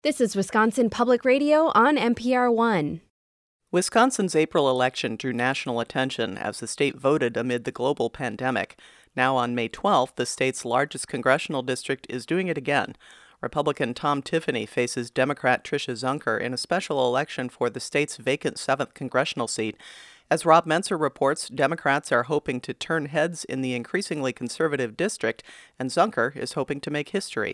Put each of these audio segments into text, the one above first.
This is Wisconsin Public Radio on NPR One. Wisconsin's April election drew national attention as the state voted amid the global pandemic. Now on May 12th, the state's largest congressional district is doing it again. Republican Tom Tiffany faces Democrat Tricia Zunker in a special election for the state's vacant 7th congressional seat. As Rob Menser reports, Democrats are hoping to turn heads in the increasingly conservative district, and Zunker is hoping to make history.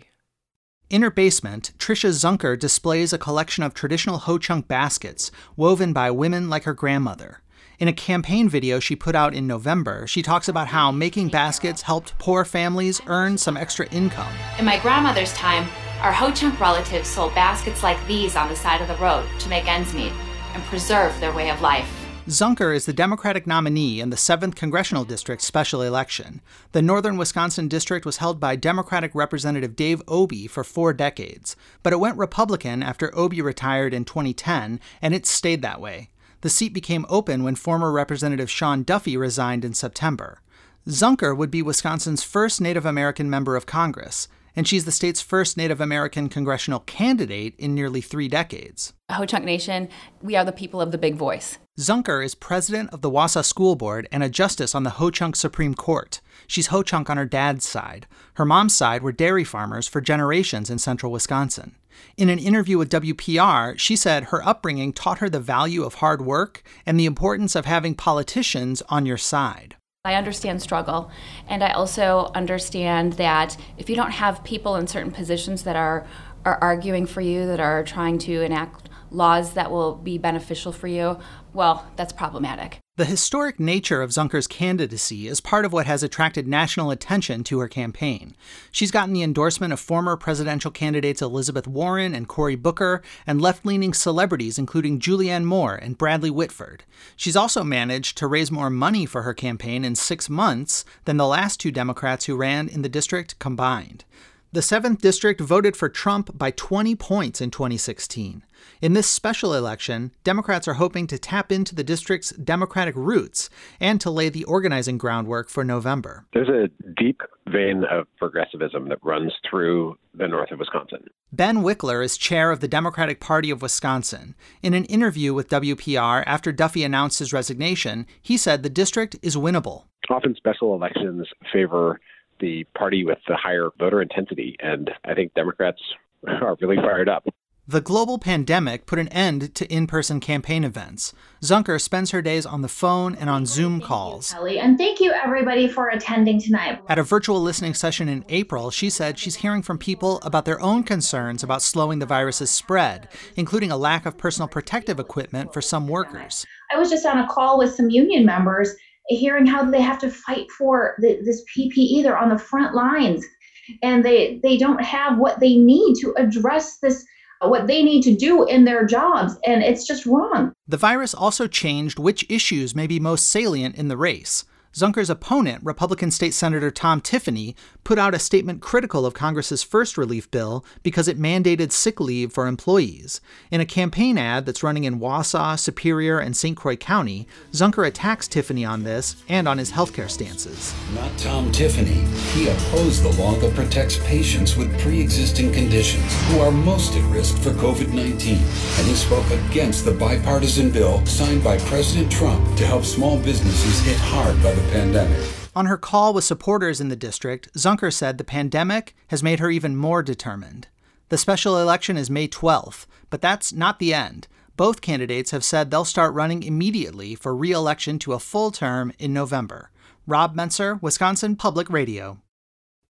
In her basement, Tricia Zunker displays a collection of traditional ho-chunk baskets woven by women like her grandmother. In a campaign video she put out in November, she talks about how making baskets helped poor families earn some extra income. In my grandmother's time, our ho-chunk relatives sold baskets like these on the side of the road to make ends meet and preserve their way of life. Zunker is the Democratic nominee in the 7th Congressional District special election. The Northern Wisconsin district was held by Democratic Representative Dave Obey for 4 decades, but it went Republican after Obey retired in 2010, and it stayed that way. The seat became open when former Representative Sean Duffy resigned in September. Zunker would be Wisconsin's first Native American member of Congress, and she's the state's first Native American congressional candidate in nearly 3 decades. Ho-Chunk Nation, we are the people of the big voice. Zunker is president of the Wausau School Board and a justice on the Ho-Chunk Supreme Court. She's Ho-Chunk on her dad's side. Her mom's side were dairy farmers for generations in central Wisconsin. In an interview with WPR, she said her upbringing taught her the value of hard work and the importance of having politicians on your side. I understand struggle, and I also understand that if you don't have people in certain positions that are arguing for you, that are trying to enact laws that will be beneficial for you, well, that's problematic. The historic nature of Zunker's candidacy is part of what has attracted national attention to her campaign. She's gotten the endorsement of former presidential candidates Elizabeth Warren and Cory Booker, and left-leaning celebrities including Julianne Moore and Bradley Whitford. She's also managed to raise more money for her campaign in 6 months than the last 2 Democrats who ran in the district combined. The 7th District voted for Trump by 20 points in 2016. In this special election, Democrats are hoping to tap into the district's Democratic roots and to lay the organizing groundwork for November. There's a deep vein of progressivism that runs through the north of Wisconsin. Ben Wickler is chair of the Democratic Party of Wisconsin. In an interview with WPR after Duffy announced his resignation, he said the district is winnable. Often special elections favor the party with the higher voter intensity, and I think Democrats are really fired up. The global pandemic put an end to in-person campaign events. Zunker spends her days on the phone and on Zoom calls. Thank you, Kelly, and thank you, everybody, for attending tonight. At a virtual listening session in April, she said she's hearing from people about their own concerns about slowing the virus's spread, including a lack of personal protective equipment for some workers. I was just on a call with some union members, hearing how they have to fight for this PPE. They're on the front lines, and they don't have what they need to address this, what they need to do in their jobs, and it's just wrong. The virus also changed which issues may be most salient in the race. Zunker's opponent, Republican State Senator Tom Tiffany, put out a statement critical of Congress's first relief bill because it mandated sick leave for employees. In a campaign ad that's running in Wausau, Superior, and St. Croix County, Zunker attacks Tiffany on this and on his healthcare stances. Not Tom Tiffany. He opposed the law that protects patients with pre-existing conditions who are most at risk for COVID-19. And he spoke against the bipartisan bill signed by President Trump to help small businesses hit hard by the pandemic. On her call with supporters in the district, Zunker said the pandemic has made her even more determined. The special election is May 12th, but that's not the end. Both candidates have said they'll start running immediately for re-election to a full term in November. Rob Menser, Wisconsin Public Radio.